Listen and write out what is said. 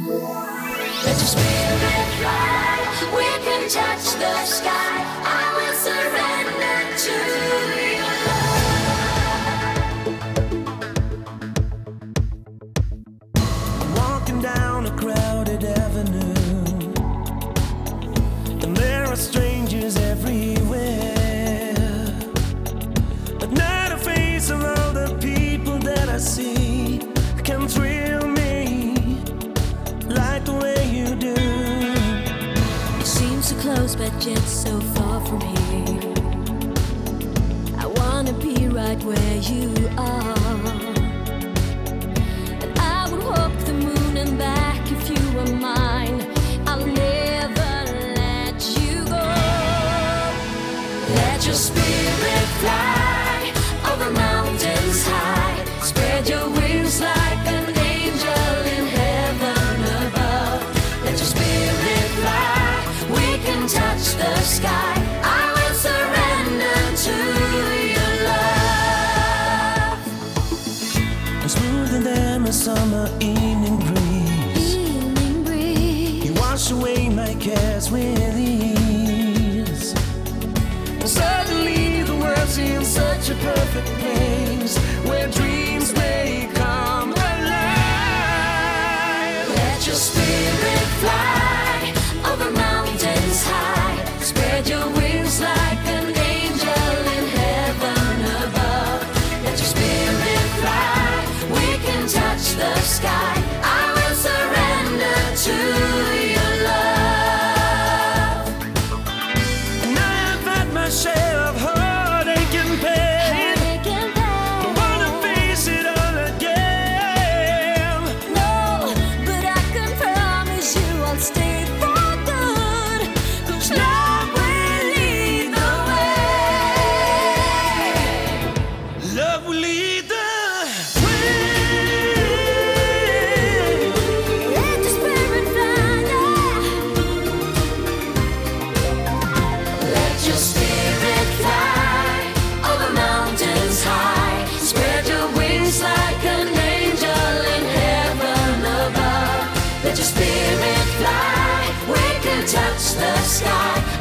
Let your spirit fly. We can touch the sky. I will surrender to your love. Walking down a crowded avenue, and there are strangers everywhere, but not a face of all the people that I see can thrill me like the way you do. It seems so close but yet so far from here. I wanna be right where you are, and I would walk the moon and back if you were mine. I'll never let you go. Let your spirit fly over mountains high. Spread your wings like an angel in heaven above. Let your spirit fly. We can touch the sky. I will surrender to your love. And smoother than a summer evening breeze, you wash away my cares with ease. And suddenly the world seems such a perfect place where dreams may come alive. Let your spirit fly over mountains high. Spread your wings like an angel in heaven above. Let your spirit fly. We can touch the sky. I will surrender to your love. And I have had my share of heartache and pain. Don't wanna face it all again. No, but I can promise you I'll stay for good. 'Cause love will lead the way. Love will lead the way. Let your spirit fly, yeah. Let your spirit fly over mountains high. Spread your wings like an angel in heaven above. Let your spirit fly. We can touch the sky.